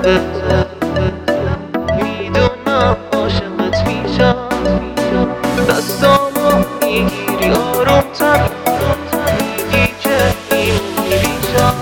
میدونم عاشقت میشم، دستامو میگیری آرومتر، میگی که میمونی بیشم.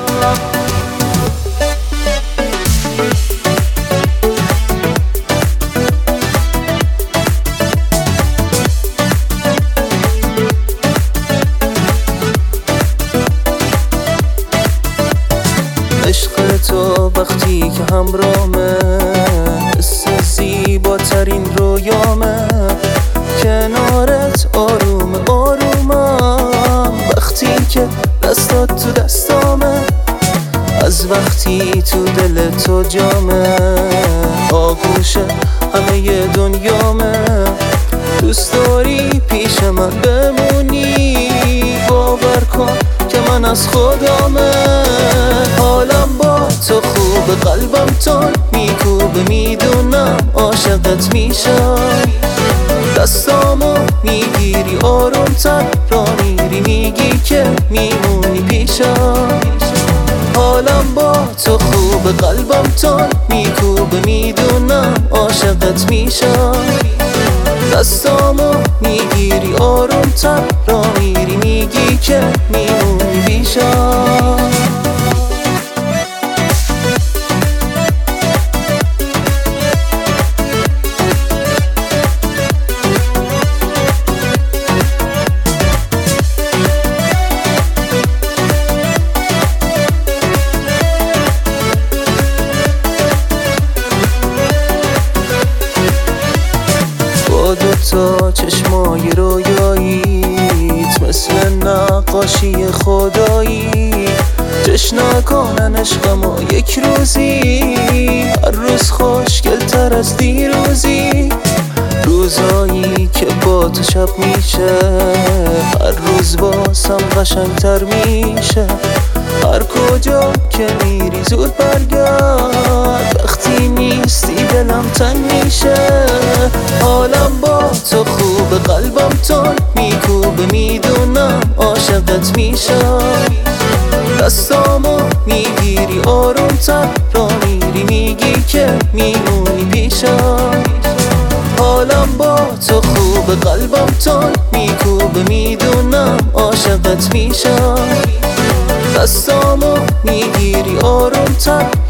عشق تو وقتی که همرامه، حس زیباترین رویامه. کنارت آروم آرومم، وقتی که دستات تو دستامه. از وقتی تو دل تو جامه، آغوش همه دنیامه. دوست داری پیش من بمونی، باور کن که من از خودمه. حالم با تو خوب، قلبم تون میکوبه، میدونم عاشقت میشم. دستامو میگیری آرومتر، را میری میگی که میمونی پیشم. حالم با تو خوب، قلبم تون میکوبه، میدونم عاشقت میشم. دستامو میگیری آرومتر، را میری میگی که میمونی پیشم. با دوتا چشمای رویاییت، مثل نقاشی خدایی. جشن نکنن عشقمو یک روزی، هر روز خوشگل‌تر از دیروزی. روزایی که با تو شب میشه، هر روز واسم قشنگتر میشه. هر کجا که میری زود برگرد، وقتی نیستی دلم تنگ میشه. حالم با تو خوب، قلبم تون میکوبه، میدونم عاشقت میشم. دستامو میگیری آرومتر، را میری میگی که میمونی پیشم. حالم با تو خوب، قلبم تون میکوبه، میدونم عاشقت میشم. دستامو میگیری آرومتر،